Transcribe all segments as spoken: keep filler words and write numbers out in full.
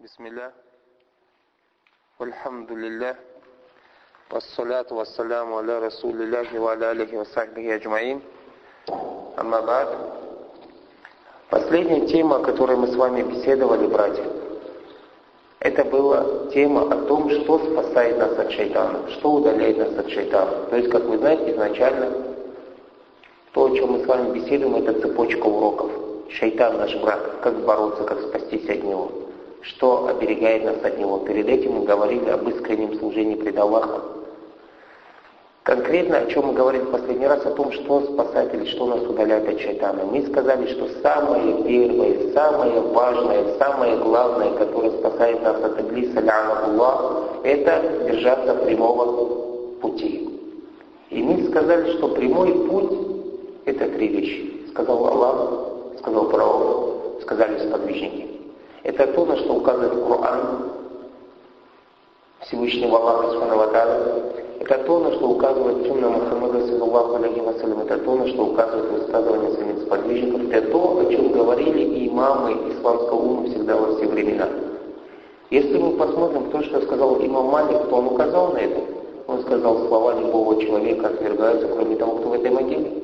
Бисмилля. Альхамдулилля. Вассаляту вассаляму аля расулилляхи ва аля алихи ва сахбихи аджмаин. Амма ба'д. Последняя тема, о которой мы с вами беседовали, братья, это была тема о том, что спасает нас от шайтана, что удаляет нас от шайтана. То есть, как вы знаете, изначально то, о чем мы с вами беседуем, это цепочка уроков. Шайтан наш враг, как бороться, как спастись от него, что оберегает нас от него. Перед этим мы говорили об искреннем служении пред Аллахом. Конкретно, о чем мы говорили в последний раз, о том, что спасает или что нас удаляет от шайтана. Мы сказали, что самое первое, самое важное, самое главное, которое спасает нас от иблиса, ла'анахуллах, это держаться прямого пути. И мы сказали, что прямой путь — это три вещи. Сказал Аллах, сказал пророк, сказали сподвижники. Это то, на что указывает Коран Всевышнего Аллаха Субхану ва Тааля. Это то, на что указывает сунна Мухаммада саллаллаху алейхи ва саллям. Это то, на что указывает высказывание самих сподвижников. Это то, о чем говорили и имамы исламского ума всегда во все времена. Если мы посмотрим то, что сказал имам Малик, то он указал на это. Он сказал, слова любого человека отвергаются, кроме того, кто в этой могиле.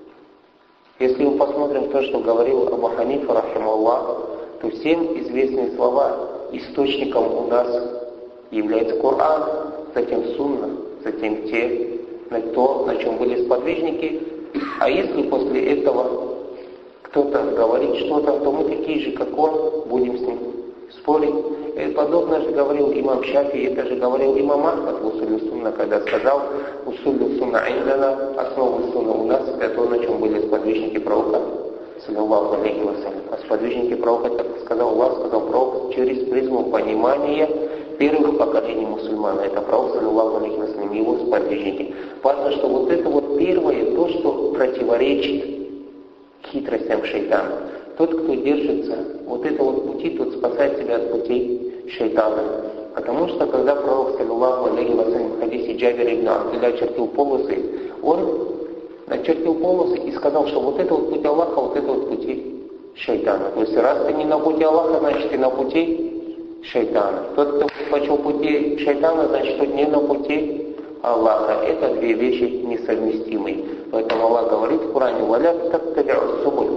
Если мы посмотрим то, что говорил Абу Ханифа, рахимахуллах, то всем известные слова источником у нас является Коран, затем Сунна, затем те, на то, на чем были сподвижники. А если после этого кто-то говорит что-то, то мы такие же, как он, будем с ним спорить. И подобно же говорил имам Шафи, это же говорил имам Ахмад в Усулю Сунна, когда сказал: Усулю Сунна индана, основу Сунна у нас, это то, на чем были сподвижники пророка, саллаллаху алейхи ва саллям. А сподвижники пророка, так сказал Аллах, сказал пророк, через призму понимания первых поколений мусульман. Это пророк, саллаллаху алейхи ва саллям, его сподвижники. Важно, что вот это вот первое, то, что противоречит хитростям шайтана. Тот, кто держится вот этого вот пути, тот спасает себя от путей шайтана. Потому что, когда пророк, саллаллаху алейхи ва саллям, в хадисе Джабира ибн Абдулля чертил полосы, он начертил полосы и сказал, что вот это вот путь Аллаха, вот это вот пути шайтана. То есть, раз ты не на пути Аллаха, значит, ты на пути шайтана. Тот, кто предпочел пути шайтана, значит, тот не на пути Аллаха. Это две вещи несовместимые. Поэтому Аллах говорит в Коране: «Валя таттаби'у субуль».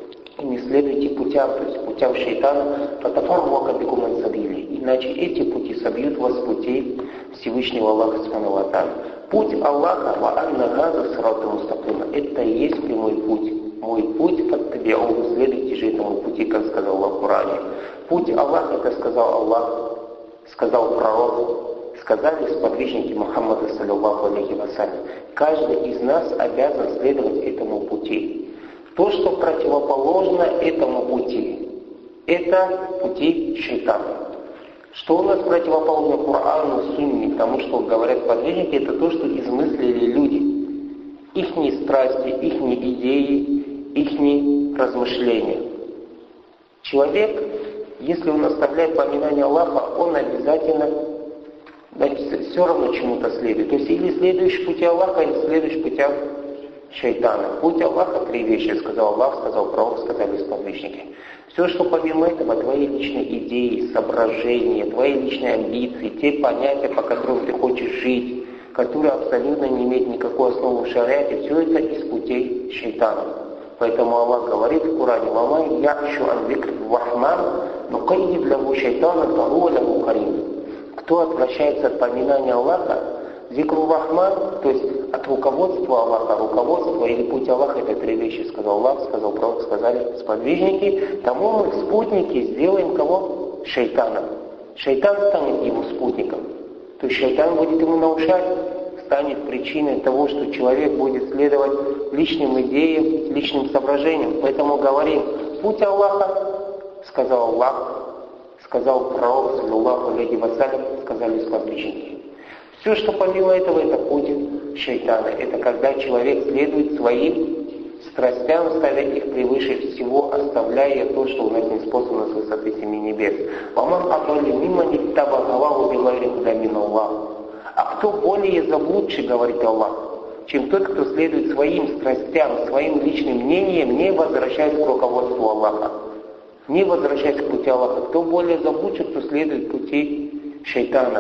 И не следуйте путям, то есть путям шайтана, фатафаррука бикум ан сабили. Иначе эти пути собьют вас с путей Всевышнего Аллаха Субхану ва Тааля. Путь Аллаха, ва анна газа сирату мустақима, это и есть прямой путь. Мой путь, фаттаби'у, следуйте же этому пути, как сказал Аллах в Коране. Путь Аллаха, это сказал Аллах, сказал пророк, сказали сподвижники Мухаммада, саллаллаху алейхи ва саллям. Каждый из нас обязан следовать этому пути. То, что противоположно этому пути, это пути шайтана. Что у нас противоположно Корану, Сунне, тому, что говорят сподвижники, это то, что измыслили люди. Ихние страсти, ихние идеи, ихние размышления. Человек, если он оставляет поминание Аллаха, он обязательно, значит, все равно чему-то следует. То есть или следуешь пути Аллаха, или следуешь путям шайтана. Путь Аллаха — три вещи, сказал Аллах, сказал пророк, сказали сподвижники. Все, что помимо этого, твои личные идеи, соображения, твои личные амбиции, те понятия, по которым ты хочешь жить, которые абсолютно не имеют никакой основы в шариате, все это из путей шайтана. Поэтому Аллах говорит в Коране: «Ваман яхшу ан зикри рахман, нукайдид лаху шайтана фахуа лаху карин». Кто отвращается от поминания Аллаха, зикру рахман, то есть от руководства Аллаха, руководство или путь Аллаха — это три вещи, сказал Аллах, сказал пророк, сказали сподвижники. Тому мы спутники сделаем кого? Шайтана. Шайтан станет его спутником. То есть шайтан будет ему наушать, станет причиной того, что человек будет следовать личным идеям, личным соображениям. Поэтому говорим: путь Аллаха, сказал Аллах, сказал пророк, саллаллаху алейхи ва саллям, сказали сподвижники. Все, что помимо этого, это путь шайтана. Это когда человек следует своим страстям, ставя их превыше всего, оставляя то, что у нас не способно с высоты семи небес. А кто более заблудший, говорит Аллах, чем тот, кто следует своим страстям, своим личным мнениям, не возвращаясь к руководству Аллаха. не возвращаясь к пути Аллаха. Кто более заблудший, кто следует пути шайтана.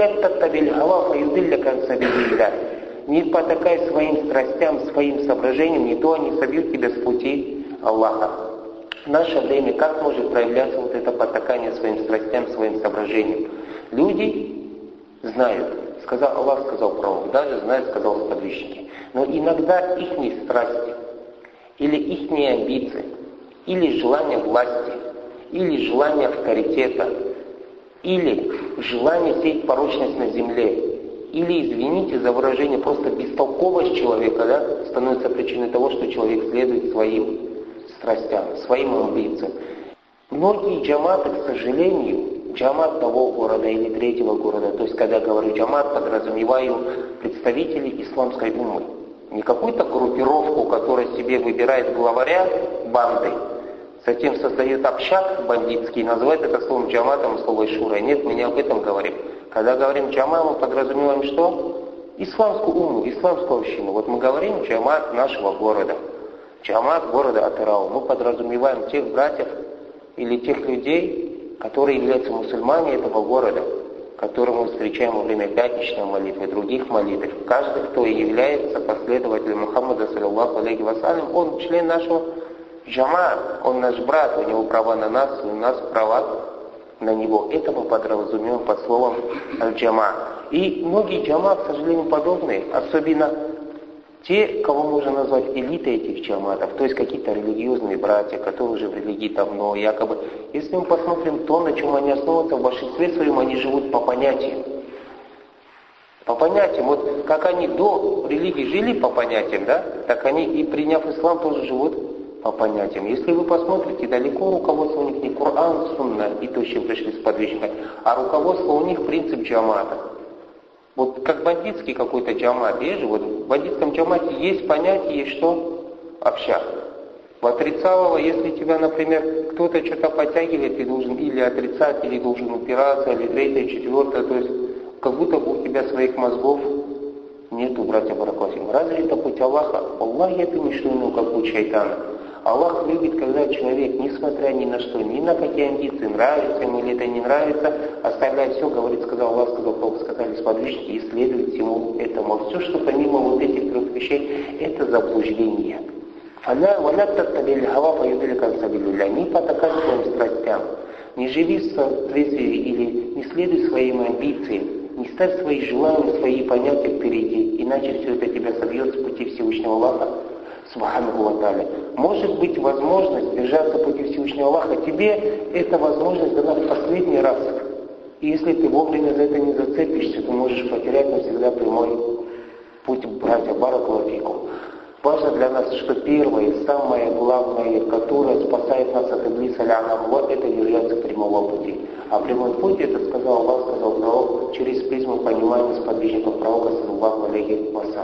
Не потакай своим страстям, своим соображениям, не то они собьют тебя с пути Аллаха. В наше время как может проявляться вот это потакание своим страстям, своим соображениям? Люди знают, сказал Аллах, сказал пророк, даже знают, сказал сподвижники. Но иногда ихние страсти, или ихние амбиции, или желание власти, или желание авторитета, или желание сеять порочность на земле, или, извините за выражение, просто бестолковость человека, да, становится причиной того, что человек следует своим страстям, своим амбициям. Многие джаматы, к сожалению, джамат того города или третьего города, то есть когда говорю джамат, подразумеваю представителей исламской уммы. Не какую-то группировку, которая себе выбирает главаря банды, затем создает общак бандитский, называет это словом джаматом, словом шурой. Нет, мы не об этом говорим. Когда говорим джамат, мы подразумеваем что? Исламскую умму, исламскую общину. Вот мы говорим джамат нашего города. Джамат города Атырау. Мы подразумеваем тех братьев или тех людей, которые являются мусульмане этого города, которых мы встречаем во время пятничной молитвы, других молитв. Каждый, кто является последователем Мухаммада, саллаллаху алейхи вассалям, он член нашего джамат, он наш брат, у него права на нас, у нас права на него. Это мы подразумеваем под словом аль-джама. И многие джама, к сожалению, подобные, особенно те, кого можно назвать элитой этих джаматов, то есть какие-то религиозные братья, которые уже в религии давно, якобы. Если мы посмотрим то, на чем они основываются, в большинстве своем они живут по понятиям. По понятиям. Вот как они до религии жили по понятиям, да, так они и приняв ислам тоже живут по понятиям. Если вы посмотрите, далеко руководство у них не Коран, Сунна и то, с чем пришли сподвижники, а руководство у них принцип джамата. Вот как бандитский какой-то джамат, есть же, вот в бандитском джамате есть понятие, есть что? Общак. В отрицалово, если тебя, например, кто-то что-то подтягивает, ты должен или отрицать, или должен упираться, или третье, четвертое, то есть как будто бы у тебя своих мозгов нету, братья Баракасим. Разве это путь Аллаха? Аллах, это не что иное, как путь шайтана. Аллах любит, когда человек, несмотря ни на что, ни на какие амбиции, нравится ему или это не нравится, оставляет все, говорит, сказал Аллах, сказал Пророк, сказали сподвижники, и следует всему этому. А все, что помимо вот этих трех вещей, это заблуждение. Не потакай своим страстям, не живи в соответствии или не следуй своим амбициям, не ставь свои желания, свои понятия впереди, иначе все это тебя собьет с пути Всевышнего Аллаха. Субханаху ва тааля. Может быть возможность держаться пути Всевышнего Аллаха, тебе эта возможность дана в последний раз. И если ты вовремя за это не зацепишься, ты можешь потерять навсегда прямой путь, братья, баракаллаху фикум. Важно для нас, что первое, самое главное, которое спасает нас от иблиса ля-анаху, это держаться прямого пути. А прямой путь, это сказал Аллах, сказал пророк, через призму понимания сподвижников пророка, саллаллаху алейхи вассалям.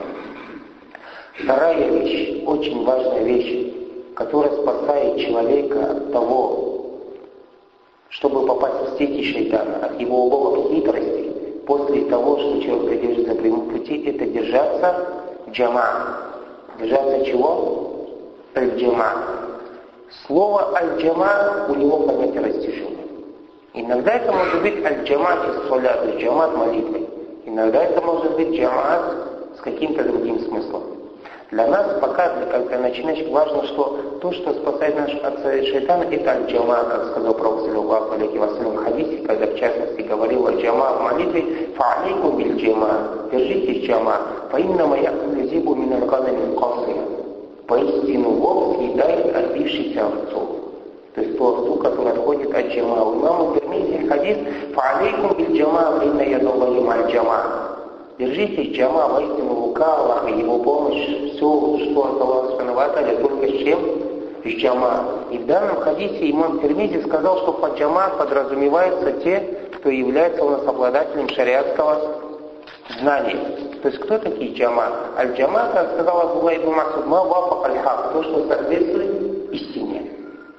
Вторая вещь, очень важная вещь, которая спасает человека от того, чтобы попасть в сети шайтана, от его уловок хитрости, после того, что человек придерживается прямому пути, это держаться джама. Держаться чего? Аль-джама. Слово аль-джама, у него понятие растяжения. Иногда это может быть аль-джамат из соля, то есть джамат молитвы. Иногда это может быть джамат с каким-то другим смыслом. Для нас пока, для начинающих, важно, что то, что спасает нас от шайтана, это аль-джама, как сказал Пророк, саллаллаху алейхи вассалям, в хадисе, когда в частности говорил аль-джама в молитве, фа'алейкум биль-джама, держитесь джама, фаиннама я'кулю зибу мин аль-ганами касия, поистину волк съедает отбившийся овцу. То есть ту овцу, которая отходит от джама. У имама Тирмизи хадис, фа'алейкум биль-джама, фаинна ядаллахи маль-джама. Держитесь джама, воистину рука Аллаха, его помощь, все, что от Аллаха субхану ва тааля, только с чем? С джама. И в данном хадисе имам Тирмизи сказал, что под джама подразумеваются те, кто является у нас обладателем шариатского знания. То есть кто такие джама? Аль-джама, как сказал Абдуллах ибн Мас'уд, ма вафак аль-хак, то, что соответствует истине.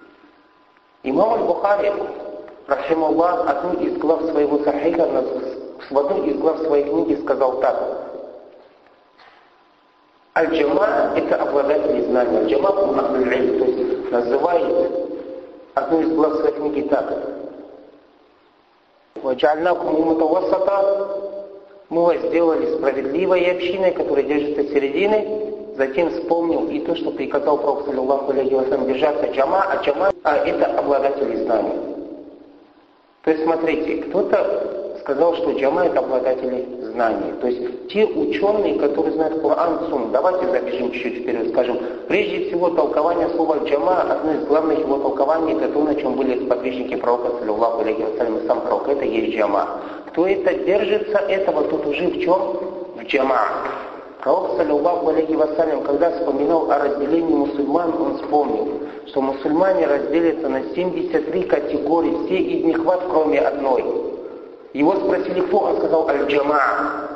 Имам аль-Бухари, рахималлах, одну из глав своего сахиха, в одной из глав своей книги сказал так. Аль-джама – это обладатели знания. Аль-джама – то есть называет одну из глав своей книги так. «Ваджальнакум умматан васата», мы вас сделали справедливой общиной, которая держится середины. Затем вспомнил и то, что приказал Пророк саллаллаху алейхи ва саллям держаться джама, а джама а это обладатели знаний. То есть смотрите, кто-то сказал, что джама это обладатели знаний. То есть те ученые, которые знают Коран, Сунну. Давайте забежим чуть-чуть вперед, скажем. Прежде всего, толкование слова джама, одно из главных его толкований, это то, на чем были сподвижники Пророка саллаллаху алейхи ва саллям, и сам Пророк, это есть джама. Кто это держится, этого тут уже в чем? В джама. Пророк, саллаллаху алейхи ва саллям, когда вспоминал о разделении мусульман, он вспомнил, что мусульмане разделятся на семьдесят три категории, все из них в ад, кроме одной. Его спросили, кто? Он сказал, аль-джамаа.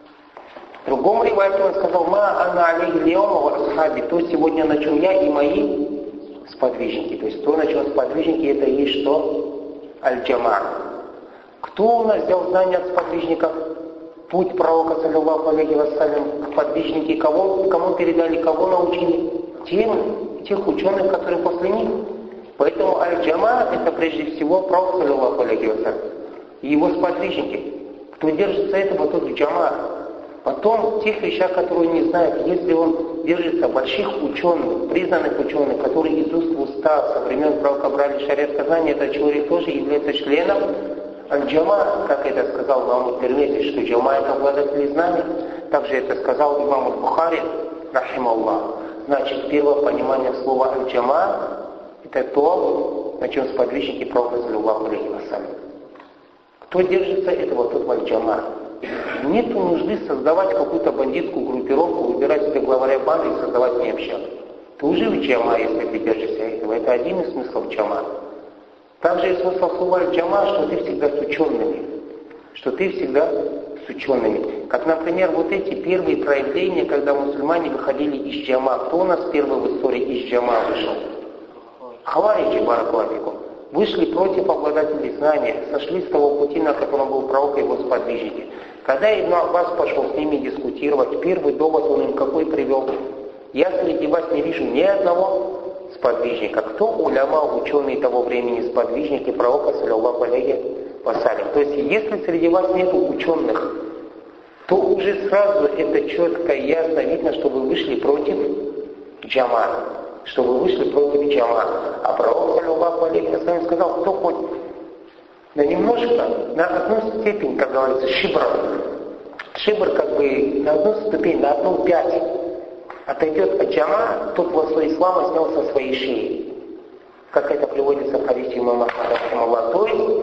В другом ривайте он сказал, ма ана алейхи льяума ва асхаби, то сегодня на чем я и мои сподвижники. То есть то, на чем сподвижники, это и есть что? Аль-джамаа. Кто у нас взял знания от сподвижников? Путь пророка, саллаллаху алейхи ва саллям, сподвижники, кого, кому передали, кого научили? Тем, тех ученых, которые после них. Поэтому аль-джама это прежде всего пророк, саллаллаху алейхи ва саллям, и его сподвижники. Кто держится этого, тот в джама. Потом в тех вещах, которые не знают, если он держится больших ученых, признанных ученых, которые из уст в уста со времен пророка брали шариатское знание, этот человек тоже является членом аль-джама, как это сказал имам Тирмизи, что джама это обладатели знаний. Также это сказал имам Бухари, рахималлах. Значит, первое понимание слова аль-джама это то, на чем сподвижники пророка, саллаллаху алейхи ва саллям. Кто держится этого, тот в аль-джама. Нет нужды создавать какую-то бандитскую группировку, выбирать себе главаря банды и создавать не общак. Ты уже в джама, если ты держишься этого. Это один из смыслов джама. Также и смысл слова аль-джама, что ты всегда с учеными. Что ты всегда с учеными. Как, например, вот эти первые проявления, когда мусульмане выходили из джама. Кто у нас первый в истории из джама вышел? Хавариджи, баракаллаху. Вышли против обладателей знания, сошли с того пути, на котором был пророк и его сподвижники. Когда Ибн Аббас пошел с ними дискутировать, первый довод он им какой привел? Я среди вас не вижу ни одного сподвижника. Кто уляма, ученые того времени, сподвижники пророка, саллаллаху алейхи ва саллям? То есть, если среди вас нет ученых, то уже сразу это четко и ясно видно, что вы вышли против джама. Что вы вышли против джама. А пророк, саллаллаху алейхи ва саллям, сказал, кто хоть на немножко, на одну степень, как говорится, шибр. Шибр как бы на одну ступень, на одну пять отойдет от джама, тот во ислама снял со своей шеи. Как это приводится в хадисе имама Ахмада. То есть,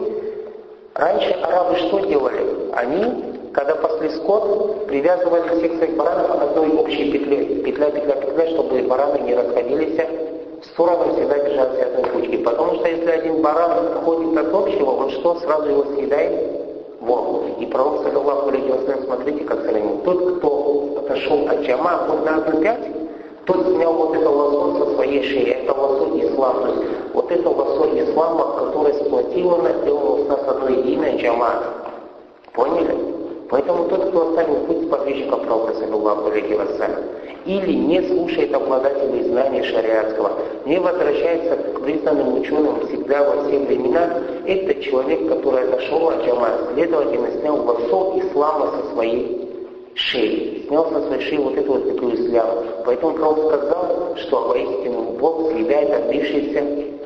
раньше арабы что делали? Они, когда пасли скот, привязывали всех своих баранов одной общей петлей. Петля, петля, петля, чтобы бараны не расходились в сторону, всегда держаться одной кучки. Потому что если один баран ходит от общего, он что, сразу его съедает? Вот. И пророк, саллаллаху алейхи ва саллям, смотрите, как сравнил. Тот, кто отошел от джама, хоть на одну пять, тот снял вот это лосо со своей шеи. Это лосо ислама. То есть вот это лосо ислама, которое сплотило нас, сделало с нас одно единое джама. Поняли? Поэтому тот, кто оставил путь сподвижника пророка, саллаллаху алейхи ва саллям, или не слушает обладателей знаний шариатского, не возвращается к признанным ученым всегда во все времена, это человек, который отошел от джама, следовательно, снял лосо ислама со своей шеи. Снял со своей шеи вот эту вот петлю ислама. Поэтому пророк сказал, что воистину Бог съедает отбившийся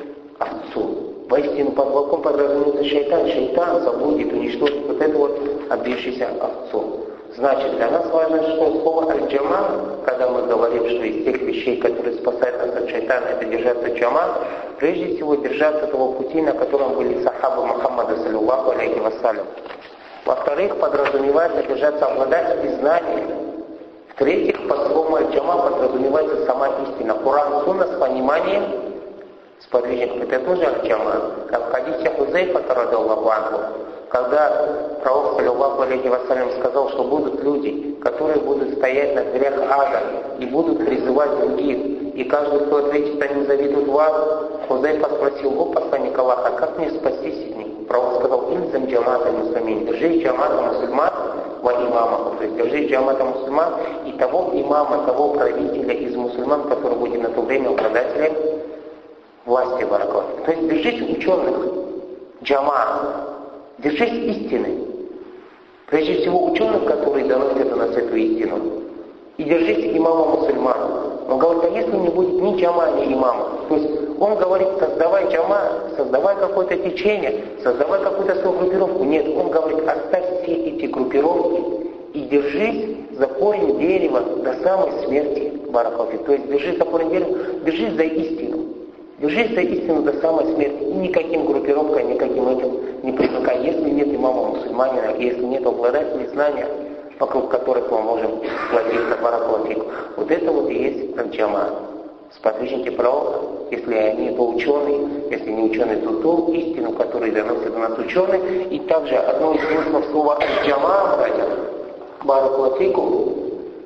овцу. Воистину под волком подразумевается шайтан. Шайтан заблудит, уничтожит вот эту вот отбившуюся овцу. Значит, для нас важно, что слово аль-джама, когда мы говорим, что из тех вещей, которые спасают нас от шайтана, это держаться джама, прежде всего держаться того пути, на котором были сахабы Мухаммада, саллаллаху алейхи ва саллям. Во-вторых, подразумевается держаться обладателей знаний. В-третьих, по слову аль-джама подразумевается сама истина. Куран, сунна с пониманием сподвижников. Это тоже аль-джама. Как в хадисе Хузайфа, радиллаху анху, когда пророк, саллаллаху алейхи ва саллям, сказал, что будут люди, которые будут стоять на дверях ада и будут призывать других, и каждый, кто ответит, они заведут в ад. Хузайфа спросил: о посланник Аллаха, как мне спастись от них? Пророк сказал: «Инзам джамата муслимин», держи джамата мусульман во имамах, то есть держи джамата мусульман и того имама, того правителя из мусульман, который будет на то время обладателем власти баракаллаху. То есть держись ученых, джама, держись истины. Прежде всего ученых, которые доносят до нас эту истину. И держись имама мусульман. Он говорит, а если не будет ни джама, ни имама? То есть он говорит, создавай джама, создавай какое-то течение, создавай какую-то свою группировку. Нет, он говорит, оставь все эти группировки и держись за корень дерева до самой смерти, баракаллаху. То есть держись за корень дерева, держись за истину. Держись за истину до самой смерти. И никаким группировкам, никаким этим не привыкай. Если нет имама мусульманина, если нет обладателей знания, вокруг которых мы можем сплотиться, баракаллаху. Вот это вот и есть аль-джама. Сподвижники пророка, если они то ученые, если не ученые, то ту истину, которую доносят до нас ученые. И также одно из смыслов слова аль-джама, братья, баракаллаху,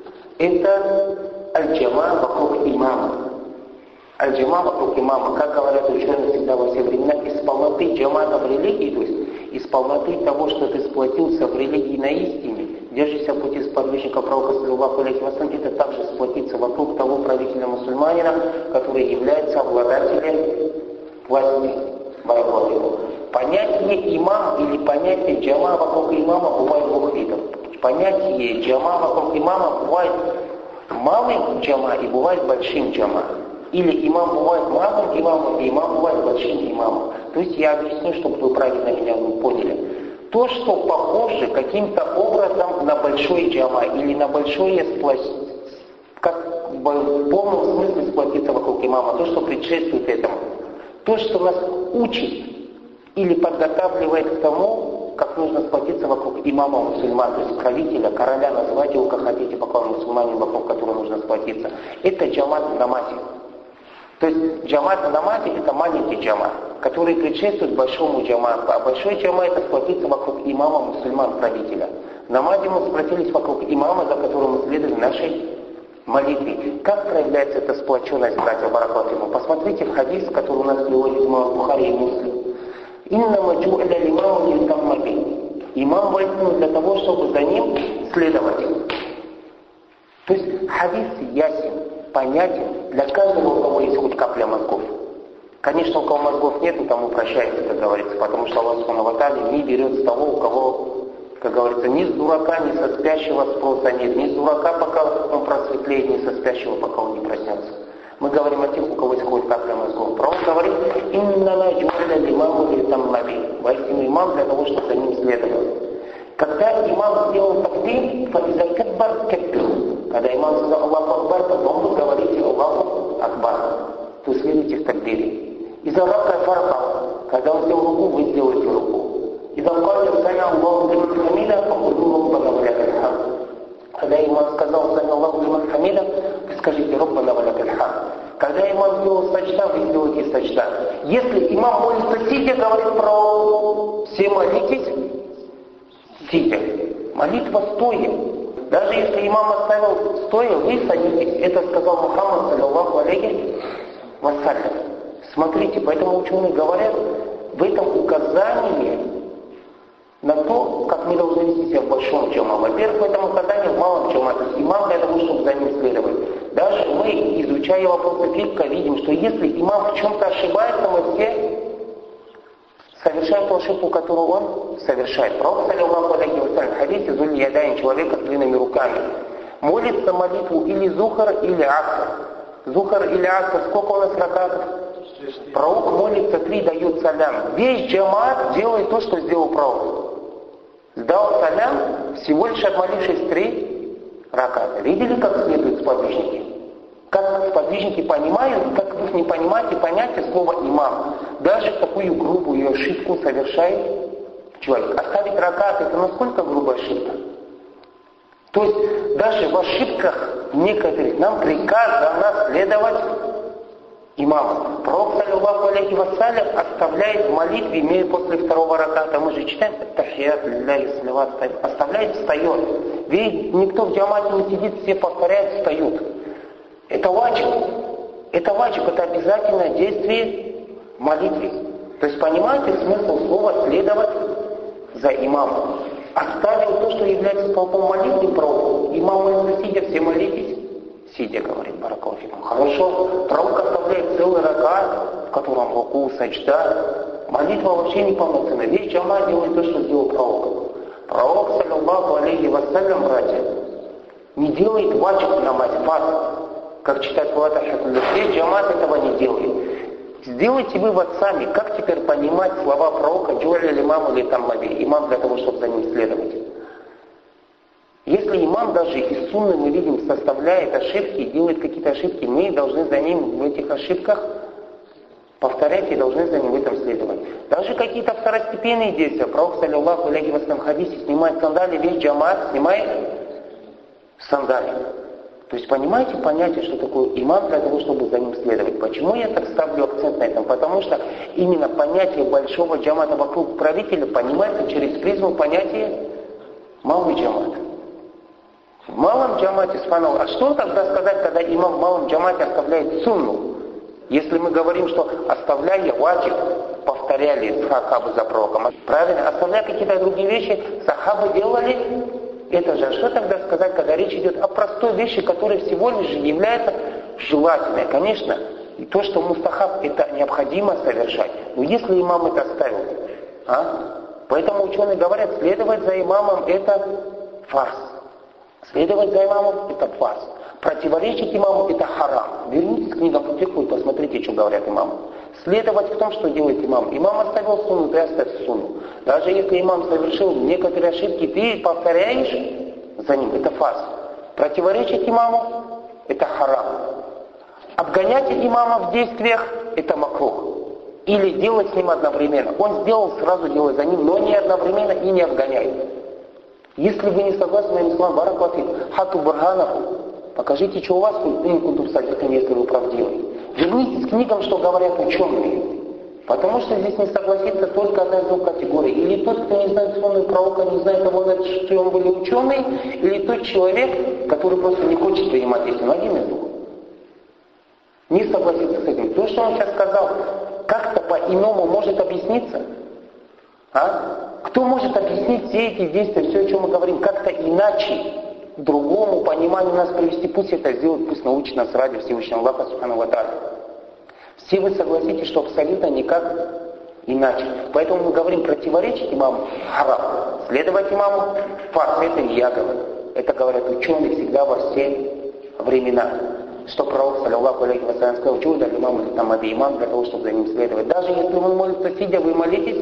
это аль-джама вокруг имама. Аль-джама вокруг имама, как говорят ученые всегда во все времена, из полноты джамата в религии, то есть из полноты того, что ты сплотился в религии на истине, держишься в пути сподвижника пророка, саллаллаху алейхи ва саллям, это также сплотиться вокруг того правителя мусульманина, который является обладателем власти. Баракаллаху. Понятие имам или понятие джама вокруг имама бывает двух видов. Понятие джама вокруг имама бывает малым джама и бывает большим джама. Или имам бывает малым имамом, и имам бывает большим имамом. То есть я объясню, чтобы вы правильно меня поняли. То, что похоже каким-то образом на большой джама или на большое сплощение, как в полном смысле сплотиться вокруг имама, то, что предшествует этому, то, что нас учит или подготавливает к тому, как нужно сплотиться вокруг имама мусульман, то есть правителя, короля, называйте его как хотите, пока он мусульманин, вокруг которого нужно сплотиться. Это джамат в намазе. То есть джамат в намазе это маленький джамат, который предшествует большому джамату. А большой джамат это сплотиться вокруг имама мусульман, правителя. В намазе мы сплотились вокруг имама, за которым мы следовали нашей молитве. Как проявляется эта сплоченность, братья баракаллаху? Посмотрите в хадис, который у нас приводит имам Бухари и Муслим. «Иннама джу'ля лимаму литамма би». Имам воистину для того, чтобы за ним следовать. То есть хадис ясен, понятен для каждого, у кого есть хоть капля мозгов. Конечно, у кого мозгов нет, тому прощается, как говорится, потому что Аллах Субхану ва Тааля не берет с того, у кого, как говорится, ни с дурака, ни со спящего спроса нет, ни с дурака, пока он просветлеет, ни со спящего, пока он не проснется. Мы говорим о тех, у кого есть хоть капля мозгов. Пророк говорит, «Иннана джу'ля лимаму литамма би». Воистину имам для того, чтобы за ним следовать. Когда имам сделал такбир, фаиза каббар каббир. Когда имам сказал Аллаху Акбар, потом вы говорите Аллаху Акбар. То следуйте в такбире. Иза рака фарка. Когда он сделал руку, вы сделаете руку. Иза калля сами Аллаху лиман хамида, факуду Роббана ва лякаль хамд. Когда имам сказал сами Аллаху лиман хамида, вы скажите Роббана ва лякаль хамд. Когда имам сделал саджда, вы сделаете саджда. Если имам молится сидя, говорит про все молитесь, сидя. Молитва стоя. Даже если имам оставил стоя, вы садитесь. Это сказал Мухаммад, саллаллаху алейхи ва саллям. Смотрите, поэтому ученые говорят, в этом указании на то, как мы должны вести себя в большом джама. Во-первых, в этом указании в малом джама. То есть имам для того, чтобы за ним следовать. Даже мы, изучая вопросы фикха, видим, что если имам в чем-то ошибается, мы все совершает ту ошибку, которую он совершает. Пророк, саллаллаху алейхи ва саллям, в хадисе Зуль Ядайн, человека с длинными руками, молится молитву или Зухар, или Аср. Зухар или Аср, сколько у нас ракатов? Пророк молится три, дает салям. Весь джамаат делает то, что сделал пророк. Сдал салям, всего лишь отмолившись три раката. Видели, как следуют сподвижники? Как сподвижники понимают, как вы не понимаете понятие слова имам. Даже такую грубую ошибку совершает человек. Оставить ракат это насколько грубая ошибка? То есть даже в ошибках некоторых нам приказано следовать имаму. Пророк, саллаллаху алейхи ва саллям, оставляет в молитве, имея после второго раката, мы же читаем, тахият, лилляхи, салават, оставляет, встает. Ведь никто в джамате не сидит, все повторяют, встают. Это ваджиб. Это ваджиб, это обязательное действие в молитве. То есть понимаете смысл слова следовать за имамом. Оставил то, что является столпом молитвы, пророку. Имам молится сидя, все молитесь. Сидя, говорит, баракаллаху фикум. Хорошо, пророк оставляет целый ракат, в котором руку, саджда. Молитва вообще неполноценная. Весь джамат делает то, что сделал пророк. Пророк, саллаллаху алейхи вассалям, братья, не делает ваджиб намаз, фарз, как читать Фатиху. Весь джамат этого не делает. Сделайте вывод сами, как теперь понимать слова пророка «Джу'ля имам» или там имам для того, чтобы за ним следовать. Если имам даже из сунны, мы видим, составляет ошибки, делает какие-то ошибки, мы должны за ним в этих ошибках повторять и должны за ним в этом следовать. Даже какие-то второстепенные действия. Пророк, саллаллаху алейхи ва саллям, в хадисе снимает сандали, весь джамат снимает сандали. То есть понимаете понятие, что такое имам для того, чтобы за ним следовать. Почему я так ставлю акцент на этом? Потому что именно понятие большого джамата вокруг правителя понимается через призму понятия малый джамат. В малом джамате, субханаллах, а что тогда сказать, когда имам в малом джамате оставляет сунну? Если мы говорим, что оставляя ваджиб, повторяли сахабы за пророком, правильно, оставляя какие-то другие вещи, сахабы делали это же. А что тогда сказать, когда речь идет о простой вещи, которая всего лишь является желательной? Конечно, и то, что мустахаб, это необходимо совершать. Но если имам это оставил, а? Поэтому ученые говорят, следовать за имамом это фарз. Следовать за имамом это фарз. Противоречить имаму это харам. Вернитесь к книгам по фикху и посмотрите, что говорят имамы. Следовать в том, что делает имам. Имам оставил сунну, ты оставь сунну. Даже если имам совершил некоторые ошибки, ты повторяешь за ним. Это фарз. Противоречить имаму это харам. Обгонять имама в действиях это макрух. Или делать с ним одновременно. Он сделал, сразу делай за ним, но не одновременно и не обгоняй. Если вы не согласны, моим словам, баракаллаху фик, хату барханаху, покажите, что у вас, если вы правдивы. Вернитесь к книгам, что говорят ученые. Потому что здесь не согласится только одна из двух категорий. Или тот, кто не знает сунны пророка, не знает того, что он были ученые, или тот человек, который просто не хочет принимать истину. Один из двух. Не согласится с этим. То, что он сейчас сказал, как-то по-иному может объясниться? А? Кто может объяснить все эти действия, все, о чем мы говорим, как-то иначе, к другому пониманию нас привести? Пусть это сделает, пусть научит нас ради Всевышнего Аллаха Субхану ва Тааля. Все вы согласитесь, что абсолютно никак иначе. Поэтому мы говорим, противоречить имаму харам. Следовать имаму фарз. Это не я говорю. Это говорят ученые всегда во все времена. Что пророк, саллаллаху алейхи ва саллям, сказал, чудо имам или там аби имам, для того, чтобы за ним следовать. Даже если вы молитесь сидя, вы молитесь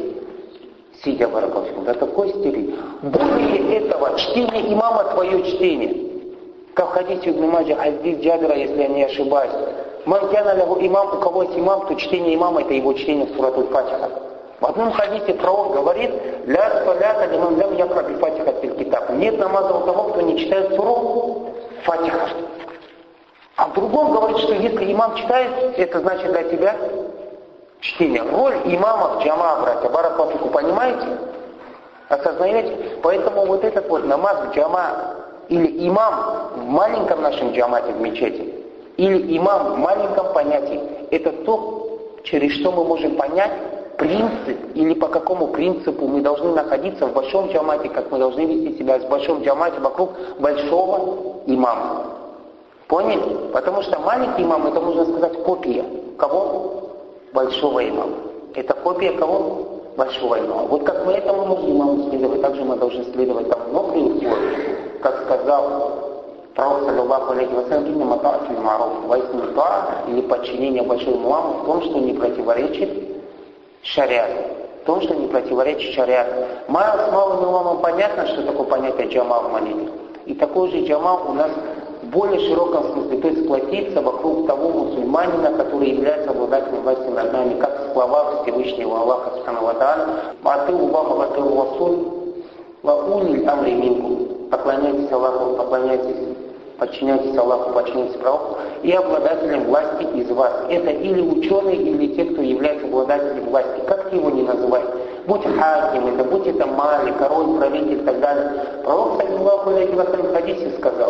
сидя, баракаллаху фикум. До такой степени. Более этого, чтение имама твое чтение. Как в хадисе Ибн Маджа, хадис Джабира, если я не ошибаюсь. Ман кяна лаху имам, у кого есть имам, то чтение имама это его чтение в сурату Фатиха. В одном хадисе пророк говорит, ля салята лиман лям якра би Фатиха фил китаб. Нет намаза у того, кто не читает суру Фатиха. А в другом говорит, что если имам читает, это значит для тебя чтение. Роль имама в джама, братья, баракаллаху фикум, понимаете? Осознаете? Поэтому вот этот вот намаз в джама, или имам в маленьком нашем джамате в мечети, или имам в маленьком понятии, это то, через что мы можем понять принцип, или по какому принципу мы должны находиться в большом джамате, как мы должны вести себя в большом джамате вокруг большого имама. Поняли? Потому что маленький имам, это можно сказать копия. Кого? Большого имама. Это копия кого? Большого имама. Вот как мы этому можем имаму следовать, также мы должны следовать там, но при условии, как сказал пророк, саллаллаху алейхи ва саллям, инна та'атуль ма'руф, воистину та'а, или подчинение большому имаму в том, что не противоречит шариату. В том, что не противоречит шариату. С малым имамом понятно, что такое понятие джама в молитве. И такой же джама у нас в более широком смысле, то есть сплотиться вокруг того мусульманина, который является обладателем власти над нами, как в словах Всевышнего Аллаха Субхану ва Тааля, «Атыу Аллаха ва атыу Расуль ва улил амри минкум». Поклоняйтесь Аллаху, поклоняйтесь, подчиняйтесь Аллаху, подчиняйтесь пророку и обладателям власти из вас. Это или ученые, или те, кто является обладателем власти. Как ты его не называй? Будь хаким, это будь это мали, король, правитель и так далее. Пророк, саллаллаху алейхи ва саллям, в хадисе сказал,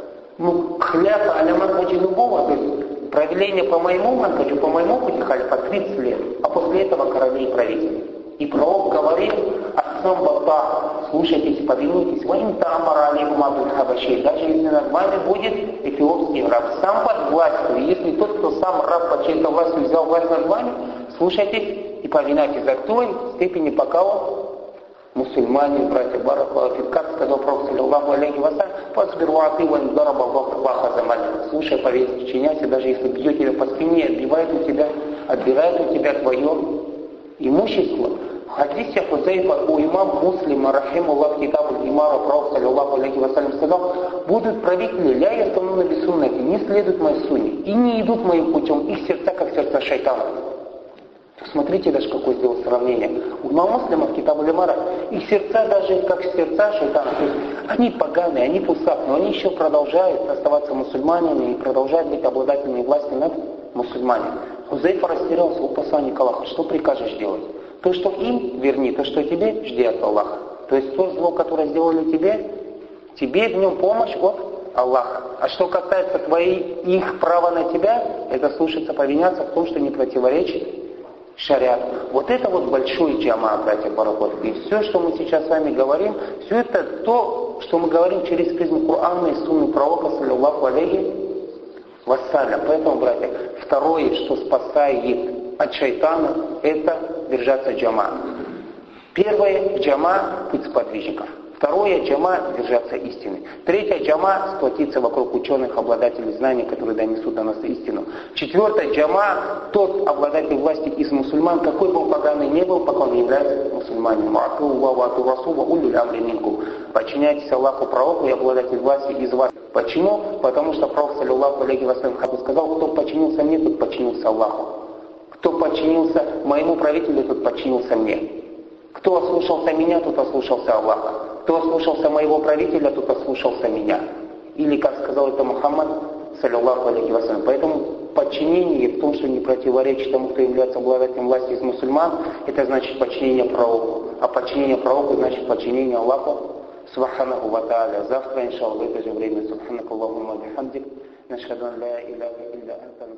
ну, хляфа аля манхаджи любого, то есть правление по моему манхаджу, по моему пути халифа тридцать лет, а после этого короли и правители. И пророк говорит, Асамбата, слушайтесь, повинуйтесь, ваим таамара алейкум абдул хабаши, даже если над вами будет эфиопский раб, сам под властью, если тот, кто сам раб под чьей-то властью взял власть над вами, слушайтесь и повинуйтесь за той степени, пока он мусульмане, братья Баракалафи, как сказал Пророк саллаллаху алейхи вассалям, «Фасбирваты ван дараба Аллаха замаль». Слушай, подчиняйся, даже если бьет тебя по спине, отбивает у тебя, отбирает у тебя твое имущество. В хадисе Хузайфа у имама Муслима, рахимуллах, китабу имара, Пророк саллаллаху алейхи вассалям сказал, будут правители, ля ястануна бисуннати, не следуют моей сунне, и не идут моим путем, их сердца, как сердца шайтана. Смотрите даже, какое сделал сравнение. У имама Муслима в китабу Лимара, их сердца даже как сердца шайтана. То есть они поганые, они пусак, но они еще продолжают оставаться мусульманами и продолжают быть обладателями власти над мусульманами. Хузайфа растерялся, у посланника Аллаха, что прикажешь делать? То, что им верни, то, что тебе, жди от Аллаха. То есть то зло, которое сделали тебе, тебе в нем помощь от Аллаха. А что касается твоей, их права на тебя, это слушаться, повиняться в том, что не противоречит шариат. Вот это вот большой джама, братья Баракот. И все, что мы сейчас с вами говорим, все это то, что мы говорим через призму Корана и сунны пророка, саллаллаху алейхи вассалям. Поэтому, братья, второе, что спасает от шайтана, это держаться джама. Первое, джама, путь сподвижников. Второе, джама, держаться истины. Третье, джама, сплотиться вокруг ученых, обладателей знаний, которые донесут до нас истину. Четвертое, джама, тот обладатель власти из мусульман, какой бы он поганый не был, пока он не является мусульманином. Подчиняйтесь Аллаху, пророку и обладатель власти из вас. Почему? Потому что Пророк, саллаллаху алейхи вассалям, сказал, кто подчинился мне, тот подчинился Аллаху. Кто подчинился моему правителю, тот подчинился мне. Кто ослушался меня, тот ослушался Аллаха. Кто ослушался моего правителя, тот ослушался меня. Или, как сказал это Мухаммад, саллаллаху алейхи вассалям. Поэтому подчинение в том, что не противоречит тому, кто является обладателем власти из мусульман, это значит подчинение пророку. А подчинение пророку значит подчинение Аллаху субханаху ва тааля. Завтра, иншаллах, в это же время, субханакаллахумма бихамдик, нашхаду ан ла иляха илля анта.